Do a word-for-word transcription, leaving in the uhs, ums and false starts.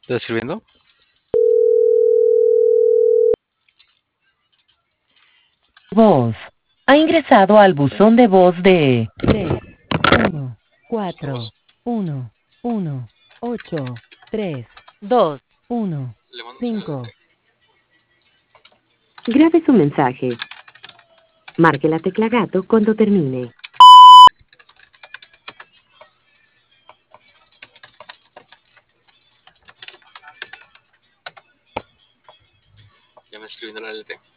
¿Estás escribiendo? Voz. Ha ingresado al buzón de voz de tres uno ¿Qué cuatro voz? uno uno ocho tres dos uno Le mando un mensaje al cinco. D T. Grabe su mensaje. Marque la tecla gato cuando termine. Ya me escribiendo la L T.